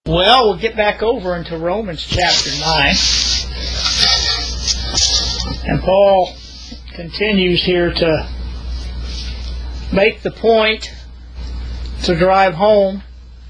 Well, we'll get back over into Romans chapter 9. And Paul continues here to make the point, to drive home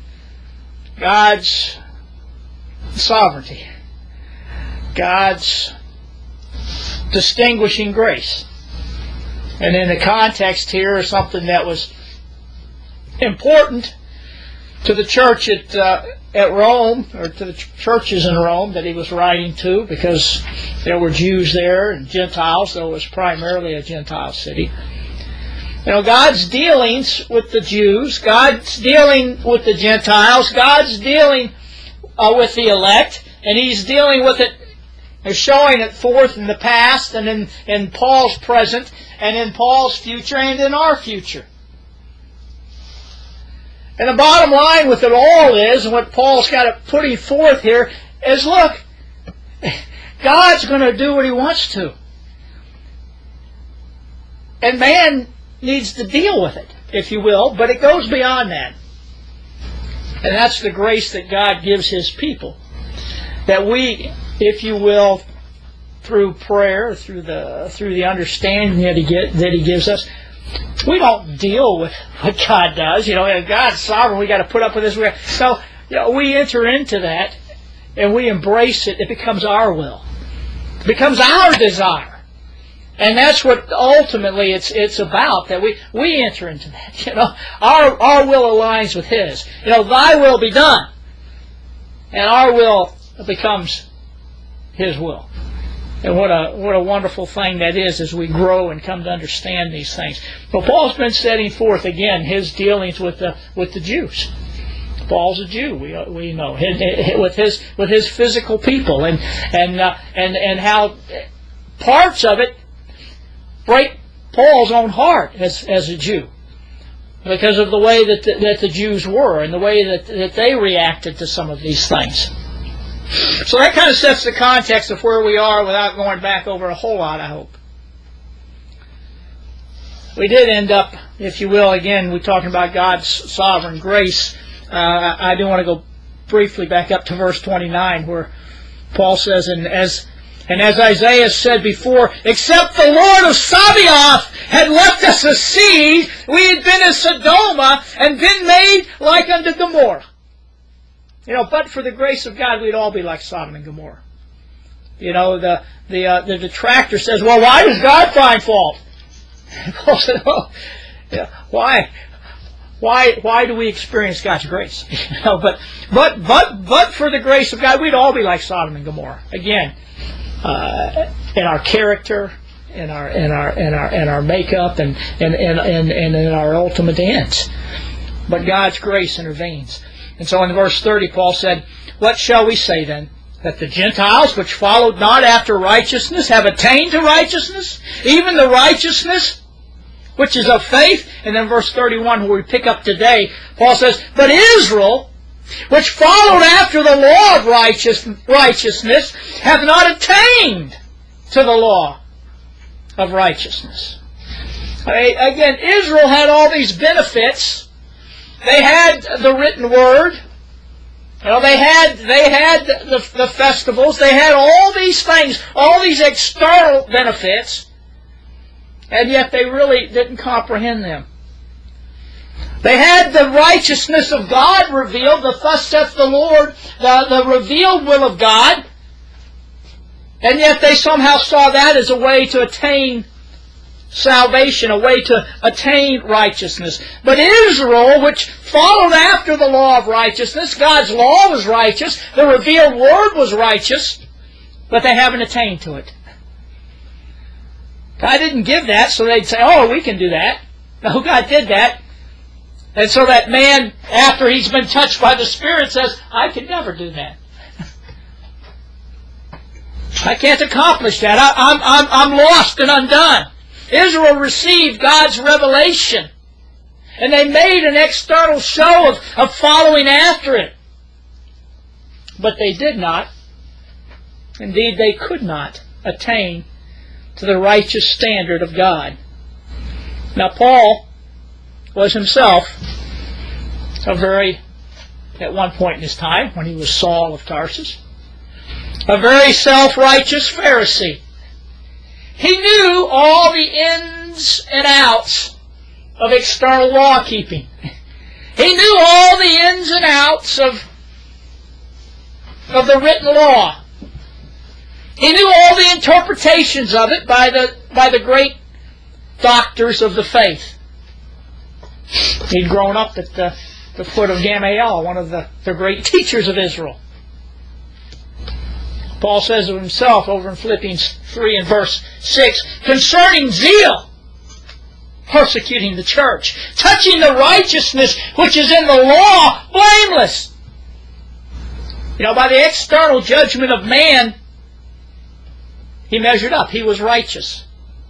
God's sovereignty, God's distinguishing grace. And in the context here is something that was important to the church at Rome, or to the churches in Rome that he was writing to, because there were Jews there and Gentiles, though it was primarily a Gentile city. You know, God's dealings with the Jews, God's dealing with the Gentiles, God's dealing with the elect, and He's dealing with it, and showing it forth in the past, and in Paul's present, and in Paul's future, and in our future. And the bottom line with it all is, and what Paul's got to putting forth here, is look, God's going to do what He wants to. And man needs to deal with it, if you will, but it goes beyond that. And that's the grace that God gives His people. That we, if you will, through prayer, through the understanding that He gives us, we don't deal with what God does. You know, God's sovereign. We got to put up with this. So, you know, we enter into that and we embrace it. It becomes our will. It becomes our desire, and that's what ultimately it's about. That we enter into that. You know, our will aligns with His. You know, Thy will be done, and our will becomes His will. And what a wonderful thing that is as we grow and come to understand these things. Well, Paul's been setting forth again his dealings with the Jews. Paul's a Jew, we know, with his physical people, and how parts of it break Paul's own heart as a Jew, because of the way that the Jews were and the way that they reacted to some of these things. So that kind of sets the context of where we are without going back over a whole lot, I hope. We did end up, if you will, again, we're talking about God's sovereign grace. I do want to go briefly back up to verse 29, where Paul says, And as Isaiah said before, except the Lord of Sabaoth had left us a seed, we had been as Sodom and been made like unto Gomorrah. You know, but for the grace of God, we'd all be like Sodom and Gomorrah. You know, the detractor says, well, why does God find fault? Paul said, well, yeah, why do we experience God's grace? You know, but for the grace of God, we'd all be like Sodom and Gomorrah. Again, in our character, in our makeup, and in our ultimate ends. But God's grace intervenes. And so in verse 30, Paul said, what shall we say then? That the Gentiles, which followed not after righteousness, have attained to righteousness? Even the righteousness which is of faith? And then verse 31, where we pick up today, Paul says, but Israel, which followed after the law of righteousness, have not attained to the law of righteousness. Again, Israel had all these benefits. They had the written word. You know, they had the festivals. They had all these things, all these external benefits, and yet they really didn't comprehend them. They had the righteousness of God revealed, the thus saith the Lord, the revealed will of God, and yet they somehow saw that as a way to attain salvation, a way to attain righteousness. But Israel, which followed after the law of righteousness, God's law was righteous, the revealed word was righteous, but they haven't attained to it. God didn't give that so they'd say, oh, we can do that. No, God did that. And so that man, after he's been touched by the Spirit, says, I can never do that. I can't accomplish that. I'm lost and undone. Israel received God's revelation, and they made an external show of following after it. But they did not, indeed they could not, attain to the righteous standard of God. Now Paul was himself a very at one point in his time when he was Saul of Tarsus. A very self-righteous Pharisee. He knew all the ins and outs of external law keeping. He knew all the ins and outs of the written law. He knew all the interpretations of it by the great doctors of the faith. He'd grown up at the foot of Gamaliel, one of the great teachers of Israel. Paul says of himself over in Philippians 3 and verse 6, concerning zeal, persecuting the church, touching the righteousness which is in the law, blameless. By the external judgment of man, he measured up. He was righteous.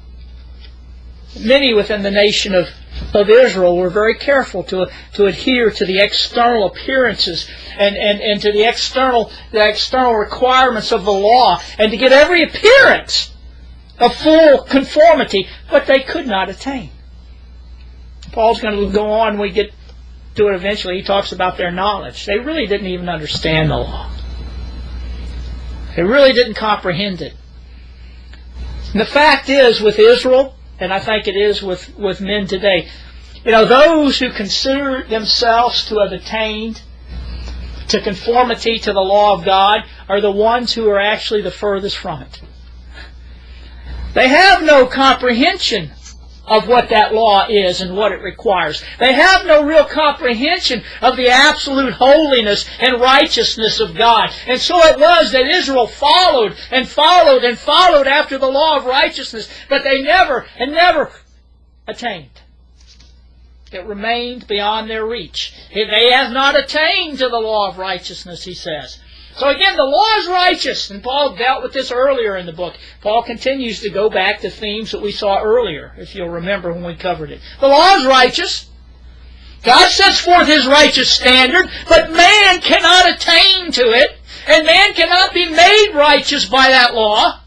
Many within the nation of Israel were very careful to adhere to the external appearances and to the external requirements of the law, and to get every appearance of full conformity, but they could not attain. Paul's going to go on, we get to it eventually. He talks about their knowledge. They really didn't even understand the law. They really didn't comprehend it. And the fact is, with Israel, and I think it is with men today, those who consider themselves to have attained to conformity to the law of God are the ones who are actually the furthest from it. They have no comprehension of what that law is and what it requires. They have no real comprehension of the absolute holiness and righteousness of God. And so it was that Israel followed and followed and followed after the law of righteousness, but they never attained. It remained beyond their reach. They have not attained to the law of righteousness, he says. So again, the law is righteous, and Paul dealt with this earlier in the book. Paul continues to go back to themes that we saw earlier, if you'll remember when we covered it. The law is righteous. God sets forth His righteous standard, but man cannot attain to it, and man cannot be made righteous by that law.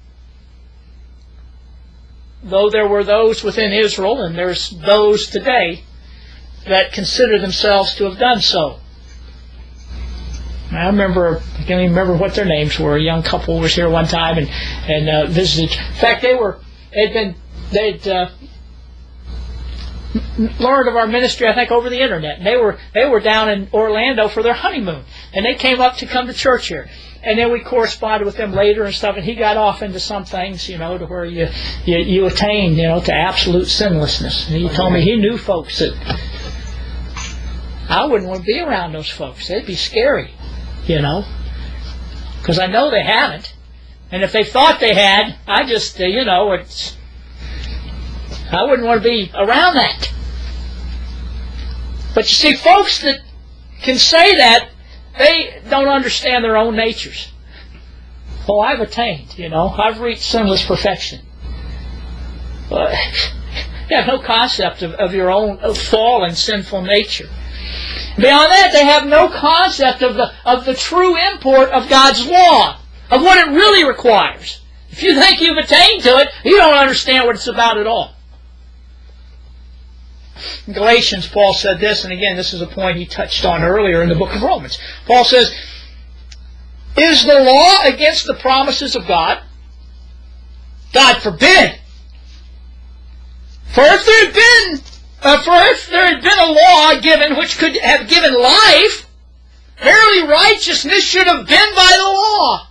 Though there were those within Israel, and there's those today, that consider themselves to have done so. I can't even remember what their names were. A young couple was here one time and visited. In fact, they'd learned of our ministry, I think, over the internet. And they were down in Orlando for their honeymoon, and they came up to come to church here. And then we corresponded with them later and stuff, and he got off into some things, to where you attain, to absolute sinlessness. And he told me he knew folks that I wouldn't want to be around those folks. They'd be scary, because I know they haven't. And if they thought they had, I wouldn't want to be around that. But you see, folks that can say that, they don't understand their own natures. Oh, I've attained, I've reached sinless perfection. But you have no concept of your own fallen, sinful nature. Beyond that, they have no concept of the true import of God's law, of what it really requires. If you think you've attained to it, you don't understand what it's about at all. In Galatians, Paul said this, and again, this is a point he touched on earlier in the book of Romans. Paul says, is the law against the promises of God? God forbid. For if there had been a law given which could have given life, verily righteousness should have been by the law.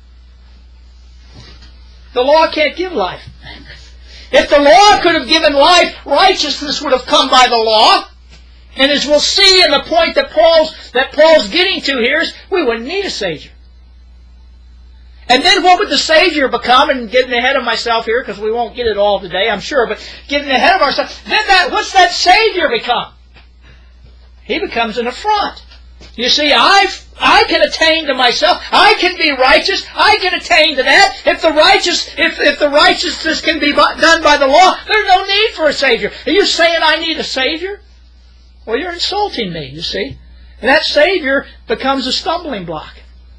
The law can't give life. If the law could have given life, righteousness would have come by the law. And as we'll see in the point that Paul's getting to here is, we wouldn't need a Savior. And then what would the Savior become? And getting ahead of myself here, because we won't get it all today, I'm sure, but getting ahead of ourselves, then what's that Savior become? He becomes an affront. You see, I can attain to myself. I can be righteous. I can attain to that. If the righteousness can be done by the law, there's no need for a Savior. Are you saying I need a Savior? Well, you're insulting me, you see. And that Savior becomes a stumbling block.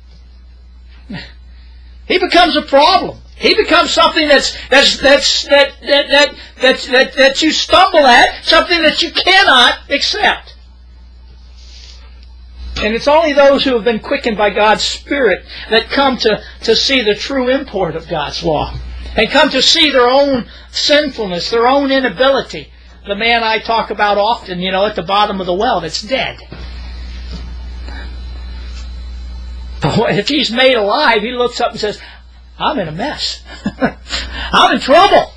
He becomes a problem. He becomes something that you stumble at, something that you cannot accept. And it's only those who have been quickened by God's Spirit that come to see the true import of God's law. And come to see their own sinfulness, their own inability. The man I talk about often, at the bottom of the well that's dead. But if he's made alive, he looks up and says, I'm in a mess. I'm in trouble.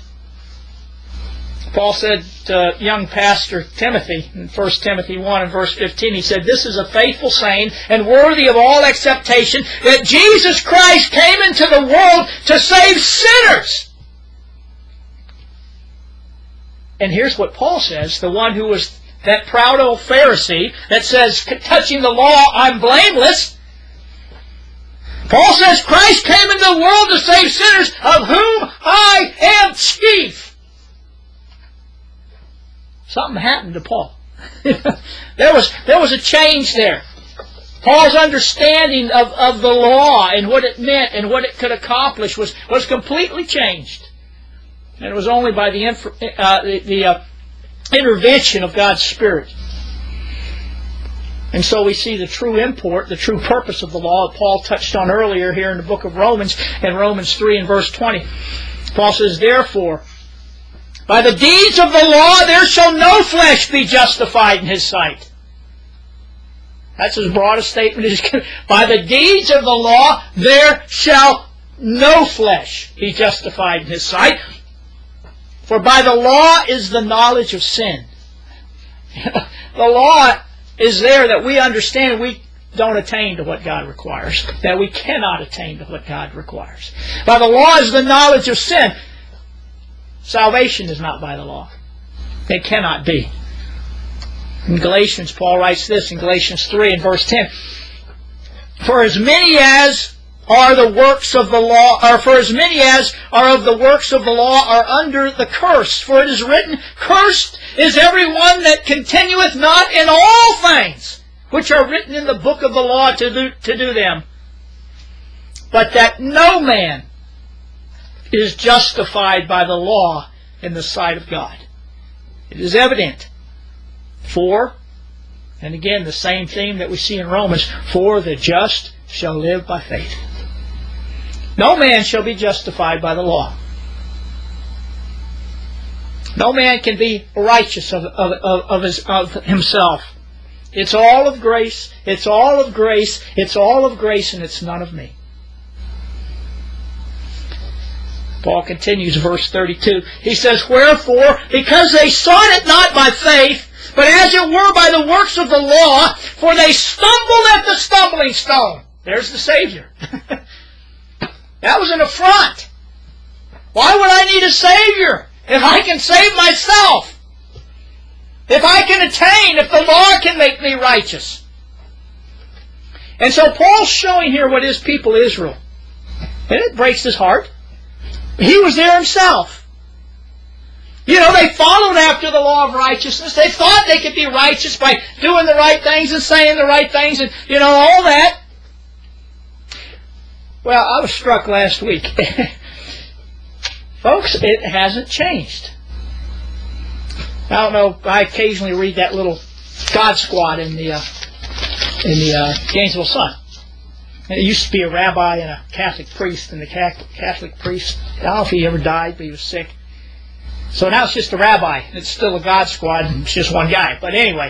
Paul said to young pastor Timothy in 1 Timothy 1 and verse 15, he said, this is a faithful saying and worthy of all acceptation that Jesus Christ came into the world to save sinners. And here's what Paul says, the one who was that proud old Pharisee that says, touching the law, I'm blameless. Paul says, Christ came into the world to save sinners, of whom I am chief. Something happened to Paul. There was a change there. Paul's understanding of the law and what it meant and what it could accomplish was completely changed. And it was only by the intervention of God's Spirit. And so we see the true import, the true purpose of the law that Paul touched on earlier here in the book of Romans, in Romans 3 and verse 20. Paul says, therefore, by the deeds of the law there shall no flesh be justified in his sight. That's as broad a statement as can. By the deeds of the law there shall no flesh be justified in his sight. For by the law is the knowledge of sin. The law is there that we understand we don't attain to what God requires. That we cannot attain to what God requires. By the law is the knowledge of sin. Salvation is not by the law. It cannot be. In Galatians, Paul writes this in Galatians 3 and verse 10. For as many as are the works of the law, or for as many as are of the works of the law are under the curse. For it is written, cursed is everyone that continueth not in all things which are written in the book of the law to do them. But that no man is justified by the law in the sight of God. It is evident. For, and again the same theme that we see in Romans, for the just shall live by faith. No man shall be justified by the law. No man can be righteous of himself. It's all of grace, it's all of grace, it's all of grace, and it's none of me. Paul continues, verse 32. He says, wherefore, because they sought it not by faith, but as it were by the works of the law, for they stumbled at the stumbling stone. There's the Savior. That was an affront. Why would I need a Savior if I can save myself? If I can attain, if the law can make me righteous. And so Paul's showing here what his people Israel. And it breaks his heart. He was there himself. They followed after the law of righteousness. They thought they could be righteous by doing the right things and saying the right things and, all that. Well, I was struck last week. Folks, it hasn't changed. I don't know, I occasionally read that little God Squad in the Gainesville Sun. It used to be a rabbi and a Catholic priest, and the Catholic priest, I don't know if he ever died, but he was sick. So now it's just a rabbi. It's still a God Squad, and it's just one guy. But anyway.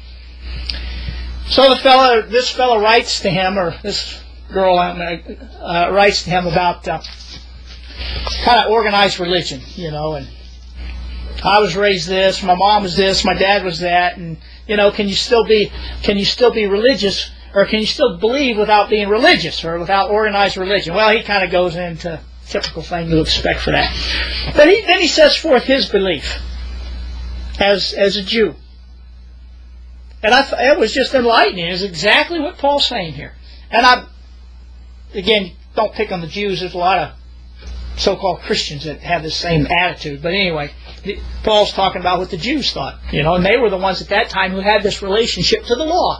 So this fellow writes to him, or this girl writes to him about kind of organized religion, and I was raised this, my mom was this, my dad was that, and can you still be religious, or can you still believe without being religious, or without organized religion? Well, he kind of goes into typical thing to expect for that. But then he sets forth his belief as a Jew. And it was just enlightening. It's exactly what Paul's saying here. And again, don't pick on the Jews. There's a lot of so-called Christians that have the same attitude. But anyway, Paul's talking about what the Jews thought. And they were the ones at that time who had this relationship to the law.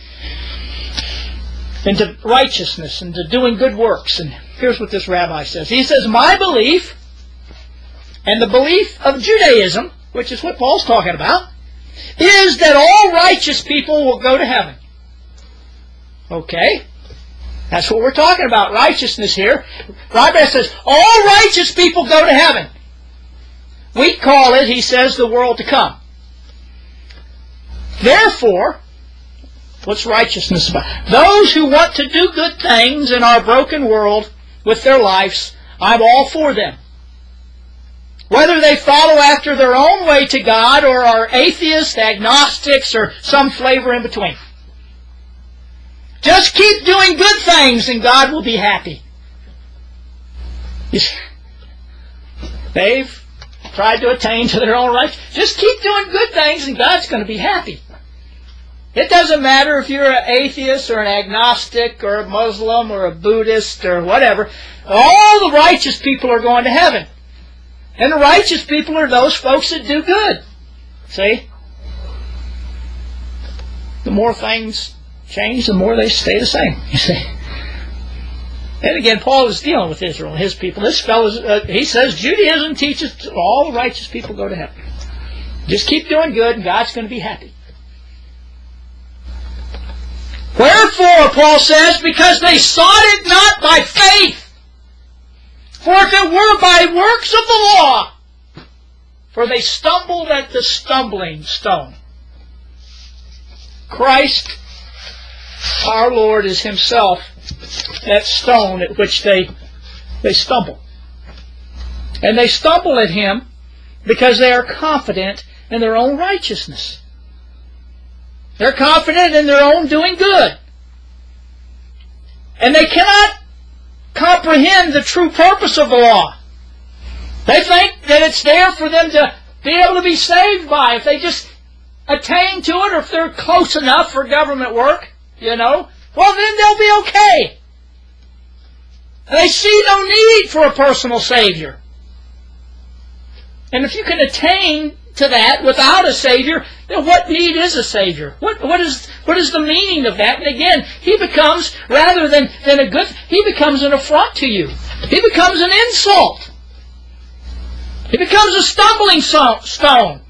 And to righteousness and to doing good works. And here's what this rabbi says. He says, my belief and the belief of Judaism, which is what Paul's talking about, is that all righteous people will go to heaven. Okay? That's what we're talking about, righteousness here. Robert says, all righteous people go to heaven. We call it, he says, the world to come. Therefore, what's righteousness about? Those who want to do good things in our broken world with their lives, I'm all for them. Whether they follow after their own way to God or are atheists, agnostics, or some flavor in between. Just keep doing good things and God will be happy. They've tried to attain to their own rights. Just keep doing good things and God's going to be happy. It doesn't matter if you're an atheist or an agnostic or a Muslim or a Buddhist or whatever. All the righteous people are going to heaven. And the righteous people are those folks that do good. See? The more things change, the more they stay the same. You see? And again, Paul is dealing with Israel and his people. This fellow, he says, Judaism teaches all the righteous people go to heaven. Just keep doing good and God's going to be happy. Wherefore, Paul says, because they sought it not by faith. For if it were by works of the law, for they stumbled at the stumbling stone. Christ, our Lord, is himself that stone at which they stumble. And they stumble at him because they are confident in their own righteousness. They're confident in their own doing good. And they cannot comprehend the true purpose of the law. They think that it's there for them to be able to be saved by. If they just attain to it, or if they're close enough for government work, well, then they'll be okay. They see no need for a personal Savior. And if you can attain to that without a Savior, then what need is a Savior? What is the meaning of that? And again, he becomes, rather than a good, he becomes an affront to you. He becomes an insult. He becomes a stumbling stone.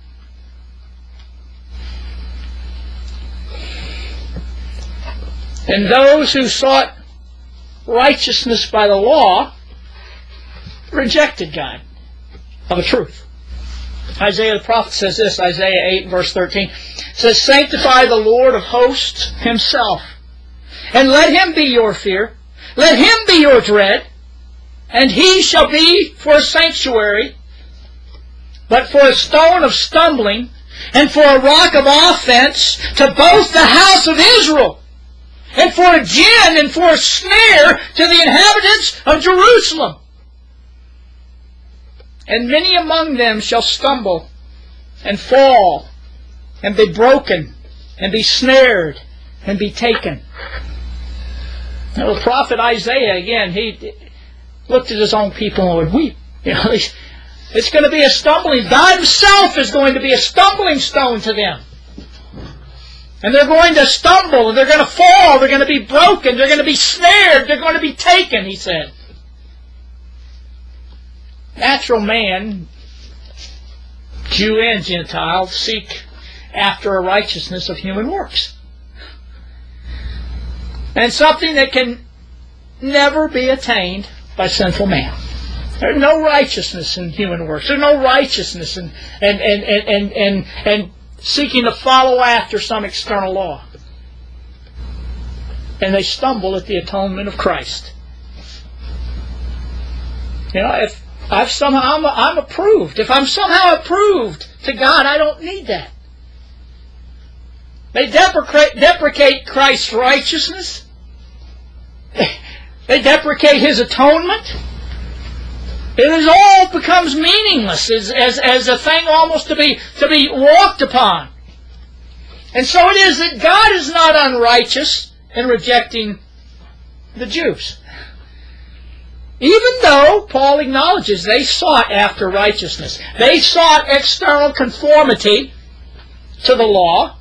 And those who sought righteousness by the law rejected God of a truth. Isaiah the prophet says this, Isaiah 8 verse 13, says, sanctify the Lord of hosts himself, and let him be your fear, let him be your dread, and he shall be for a sanctuary, but for a stone of stumbling, and for a rock of offense to both the house of Israel, and for a gin and for a snare to the inhabitants of Jerusalem. And many among them shall stumble and fall and be broken and be snared and be taken. Now the prophet Isaiah, again, he looked at his own people and would weep. It's going to be a stumbling. God himself is going to be a stumbling stone to them. And they're going to stumble and they're going to fall. They're going to be broken. They're going to be snared. They're going to be taken, he said. Natural man, Jew and Gentile, seek after a righteousness of human works. And something that can never be attained by sinful man. There's no righteousness in human works. There's no righteousness in seeking to follow after some external law. And they stumble at the atonement of Christ. If I'm approved. If I'm somehow approved to God, I don't need that. They deprecate Christ's righteousness. They deprecate his atonement. It all becomes meaningless as a thing almost to be walked upon. And so it is that God is not unrighteous in rejecting the Jews. Even though Paul acknowledges they sought after righteousness. They sought external conformity to the law.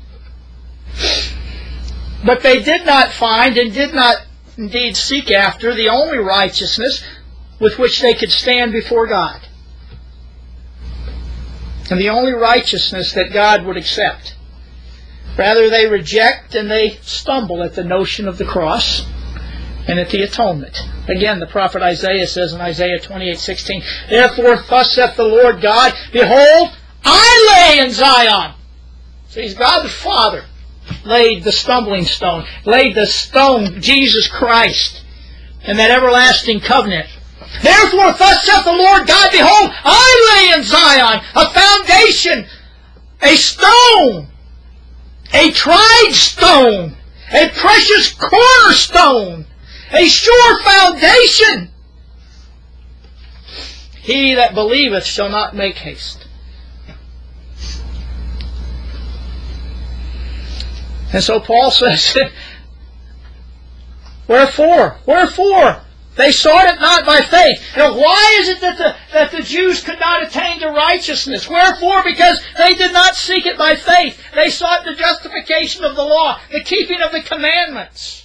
But they did not find and did not indeed seek after the only righteousness with which they could stand before God. And the only righteousness that God would accept. Rather, they reject and they stumble at the notion of the cross and at the atonement. Again, the prophet Isaiah says in Isaiah 28:16, "Therefore thus saith the Lord God, Behold, I lay in Zion." So he's God the Father laid the stumbling stone, laid the stone, Jesus Christ, and that everlasting covenant. "Therefore thus saith the Lord God, Behold, I lay in Zion a foundation, a stone, a tried stone, a precious cornerstone, a sure foundation. He that believeth shall not make haste." And so Paul says, Wherefore? They sought it not by faith. Now, why is it that the Jews could not attain to righteousness? Wherefore? Because they did not seek it by faith. They sought the justification of the law, the keeping of the commandments.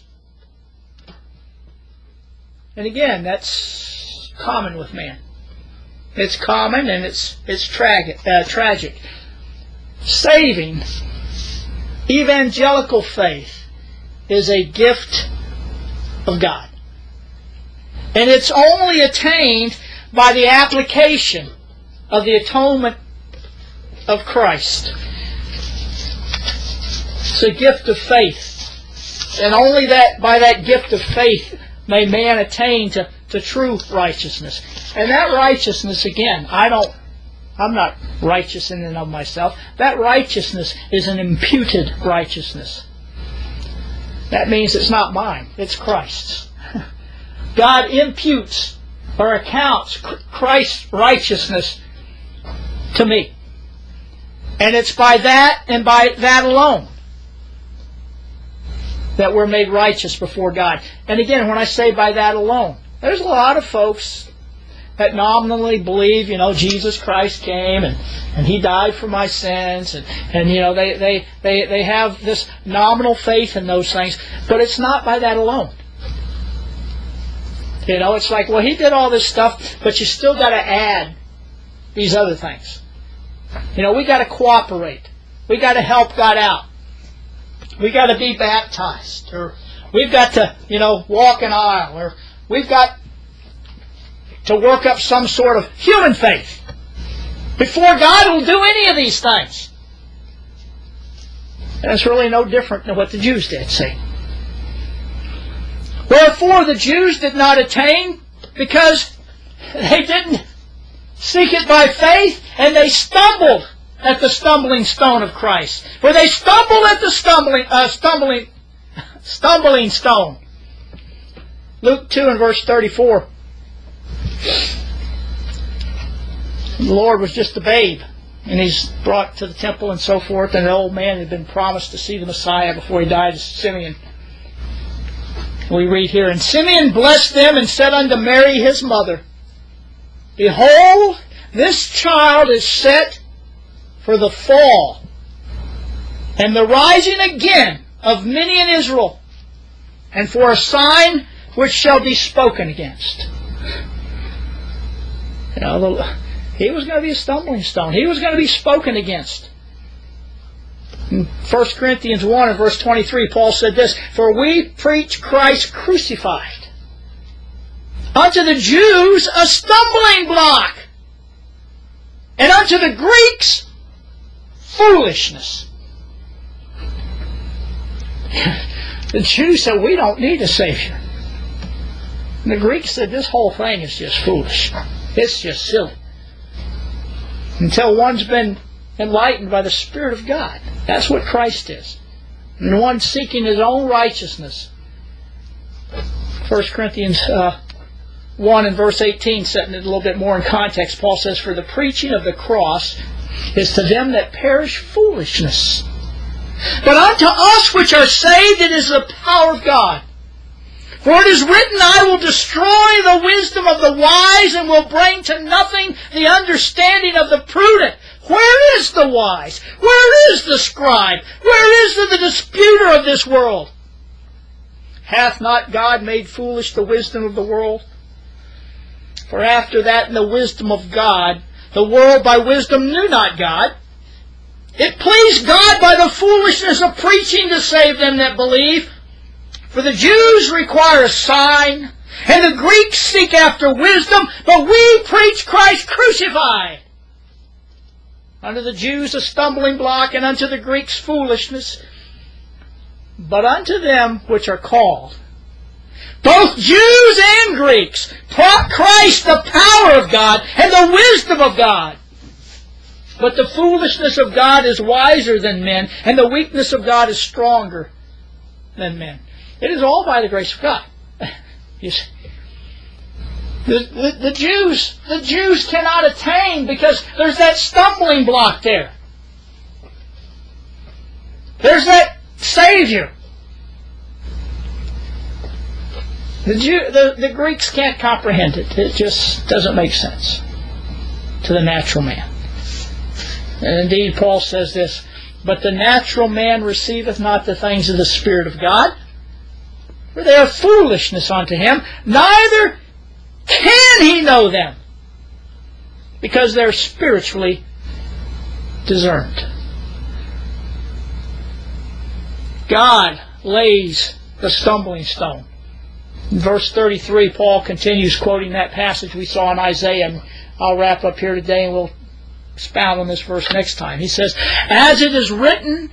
And again, that's common with man. It's common and it's tragic. Saving evangelical faith is a gift of God. And it's only attained by the application of the atonement of Christ. It's a gift of faith. And only by that gift of faith may man attain to true righteousness. And that righteousness, again, I'm not righteous in and of myself. That righteousness is an imputed righteousness. That means it's not mine, it's Christ's. God imputes or accounts Christ's righteousness to me. And it's by that and by that alone that we're made righteous before God. And again, when I say by that alone, there's a lot of folks that nominally believe, Jesus Christ came and He died for my sins, and they have this nominal faith in those things, but it's not by that alone. It's like, well, He did all this stuff, but you still got to add these other things. We got to cooperate. We got to help God out. We got to be baptized, or we've got to, walk an aisle, or we've got to work up some sort of human faith before God will do any of these things. And it's really no different than what the Jews did, see. Wherefore the Jews did not attain, because they didn't seek it by faith, and they stumbled at the stumbling stone of Christ. For they stumbled at the stumbling stone. Luke 2 and verse 34. The Lord was just a babe, and He's brought to the temple and so forth, and an old man had been promised to see the Messiah before he died, Simeon. We read here, "And Simeon blessed them and said unto Mary his mother, Behold, this child is set for the fall and the rising again of many in Israel, and for a sign which shall be spoken against." He was going to be a stumbling stone. He was going to be spoken against. In 1 Corinthians 1 and verse 23, Paul said this, "For we preach Christ crucified, unto the Jews a stumbling block, and unto the Greeks foolishness." The Jews said, we don't need a Savior. And the Greeks said, this whole thing is just foolish. It's just silly. Until one's been enlightened by the Spirit of God. That's what Christ is. And one seeking his own righteousness. 1 Corinthians 1 and verse 18, setting it a little bit more in context, Paul says, "For the preaching of the cross is to them that perish foolishness. But unto us which are saved it is the power of God. For it is written, I will destroy the wisdom of the wise, and will bring to nothing the understanding of the prudent. Where is the wise? Where is the scribe? Where is the disputer of this world? Hath not God made foolish the wisdom of the world? For after that in the wisdom of God, the world by wisdom knew not God. It pleased God by the foolishness of preaching to save them that believe. For the Jews require a sign, and the Greeks seek after wisdom, but we preach Christ crucified. Unto the Jews a stumbling block, and unto the Greeks foolishness. But unto them which are called, both Jews and Greeks, Christ the power of God and the wisdom of God. But the foolishness of God is wiser than men, and the weakness of God is stronger than men. It is all by the grace of God. You see, the Jews cannot attain because there's that stumbling block there. There's that Savior. The Greeks can't comprehend it. It just doesn't make sense to the natural man. And indeed, Paul says this, but the natural man receiveth not the things of the Spirit of God, for they are foolishness unto him, neither can he know them, because they're spiritually discerned. God lays the stumbling stone. In verse 33, Paul continues quoting that passage we saw in Isaiah, and I'll wrap up here today and we'll expound on this verse next time. He says, As it is written,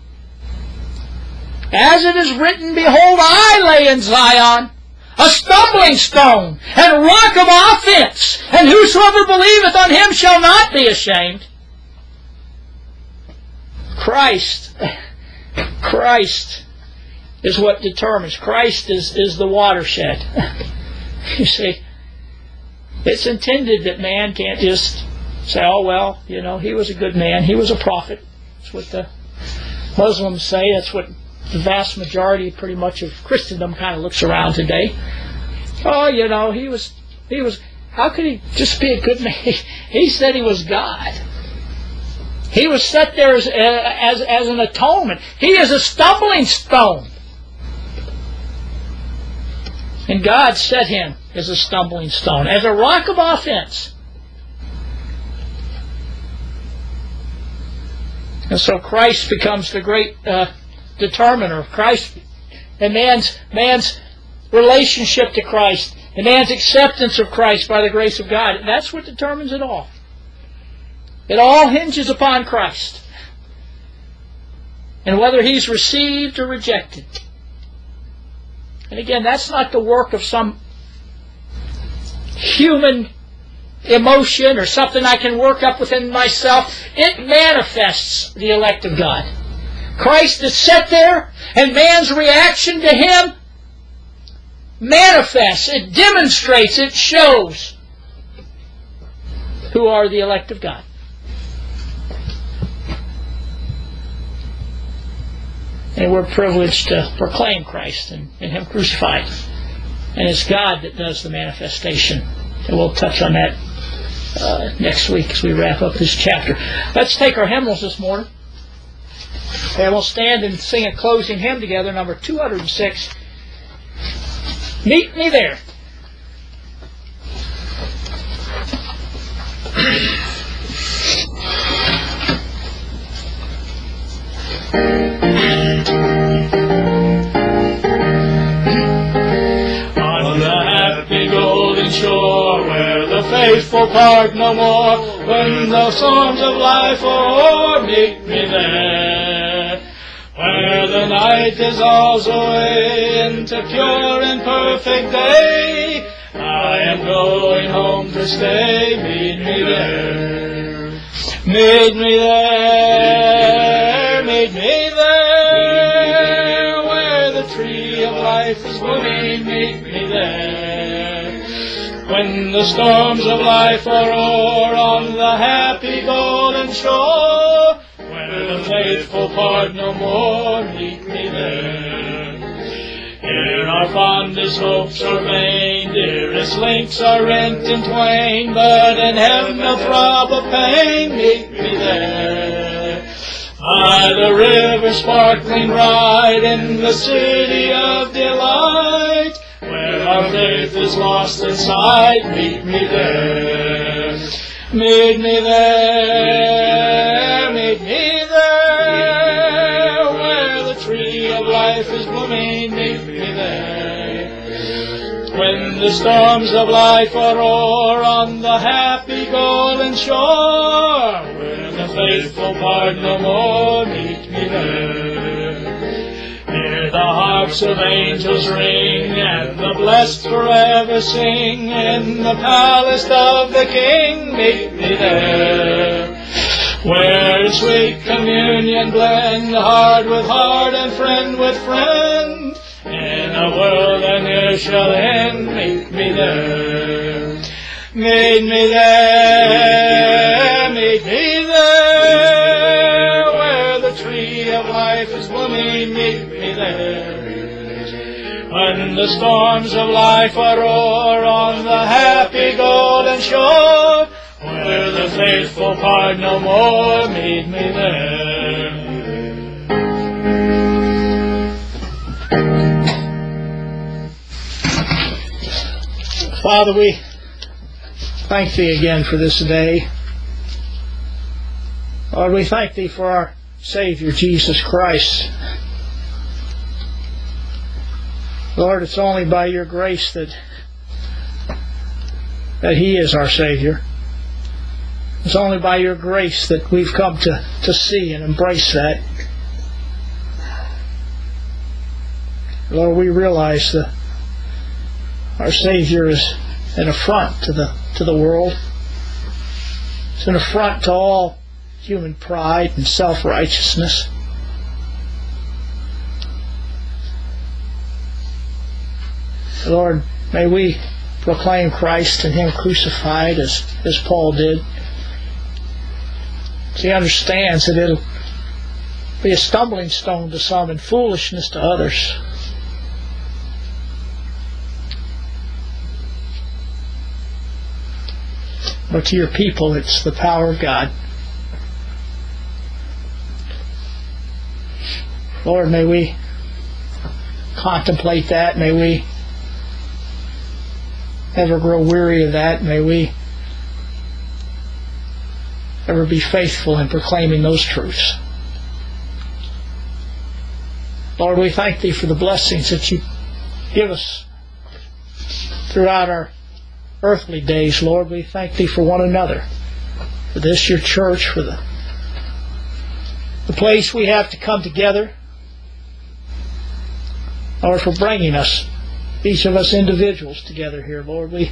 behold, I lay in Zion a stumbling stone and rock of offense, and whosoever believeth on him shall not be ashamed. Christ is what determines. Christ is the watershed. You see, it's intended that man can't just say, oh, well, he was a good man. He was a prophet. That's what the Muslims say. That's what the vast majority, pretty much, of Christendom kind of looks around today. Oh, he was. How could he just be a good man? He said he was God. He was set there as an atonement. He is a stumbling stone. And God set him as a stumbling stone, as a rock of offense. And so Christ becomes the great determiner of Christ and man's relationship to Christ, and man's acceptance of Christ by the grace of God. And that's what determines it all. It all hinges upon Christ and whether he's received or rejected. And again, that's not the work of some human emotion or something I can work up within myself. It manifests the elect of God. Christ is set there, and man's reaction to him manifests, it demonstrates, it shows who are the elect of God. And we're privileged to proclaim Christ and him crucified. And it's God that does the manifestation. And we'll touch on that next week as we wrap up this chapter. Let's take our hymnals this morning. And we'll stand and sing a closing hymn together, number 206. Meet me there. On the happy golden shore, where the faithful part no more, when the storms of life are o'er, meet me there. Where the night dissolves away into pure and perfect day, I am going home to stay. Meet me there. Meet me there. Meet me there. Where the tree of life is blooming, meet me there. When the storms of life are o'er, on the happy golden shore, where the faithful part no more, meet me there. Here our fondest hopes are vain, dearest links are rent in twain, but in heaven a throb of pain, meet me there. By the river sparkling bright, in the city of delight, where our faith is lost in sight, meet me there. Meet me there, meet me there. When the storms of life roar on the happy golden shore, where the faithful part no more, meet me there. Hear the harps of angels ring, and the blessed forever sing. In the palace of the King, meet me there. Where in sweet communion blend heart with heart and friend with friend. In a world that ne'er shall end, meet me there. Meet me there, meet me there. Where the tree of life is blooming, meet me there. When the storms of life roar on the happy golden shore, where the faithful part no more, meet me there. Father, we thank Thee again for this day. Lord, we thank Thee for our Savior, Jesus Christ. Lord, it's only by Your grace that He is our Savior. It's only by Your grace that we've come to see and embrace that. Lord, we realize that our Savior is an affront to the world. It's an affront to all human pride and self-righteousness. Lord, may we proclaim Christ and Him crucified as Paul did. He understands that it'll be a stumbling stone to some and foolishness to others. But to Your people, it's the power of God. Lord, may we contemplate that. May we never grow weary of that. May we ever be faithful in proclaiming those truths. Lord, we thank Thee for the blessings that You give us throughout our earthly days. Lord, we thank Thee for one another, for this Your church, for the place we have to come together. Lord, for bringing us, each of us individuals, together here. Lord, we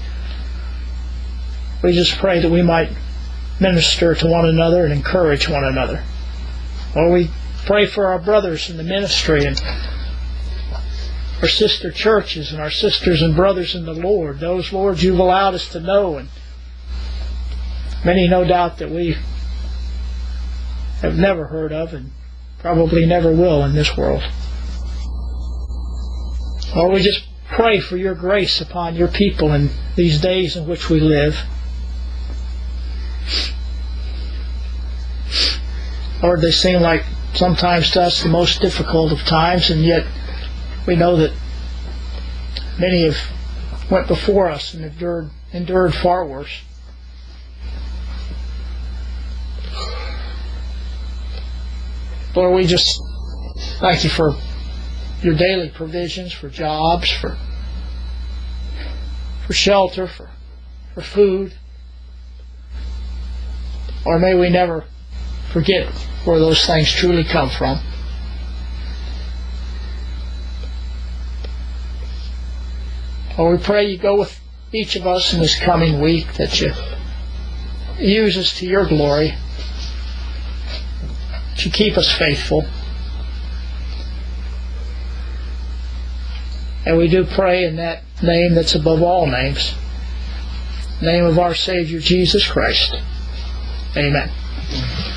just pray that we might minister to one another and encourage one another. Lord, we pray for our brothers in the ministry and our sister churches and our sisters and brothers in the Lord. Those, Lord, You've allowed us to know, and many, no doubt, that we have never heard of and probably never will in this world. Lord, we just pray for Your grace upon Your people in these days in which we live. Lord, they seem like sometimes to us the most difficult of times, and yet we know that many have went before us and endured far worse. Lord, we just thank You for Your daily provisions, for jobs, for shelter, for food. Or may we never forget where those things truly come from. Lord, we pray You go with each of us in this coming week, that You use us to Your glory, that You keep us faithful. And we do pray in that name that's above all names, the name of our Savior, Jesus Christ. Amen.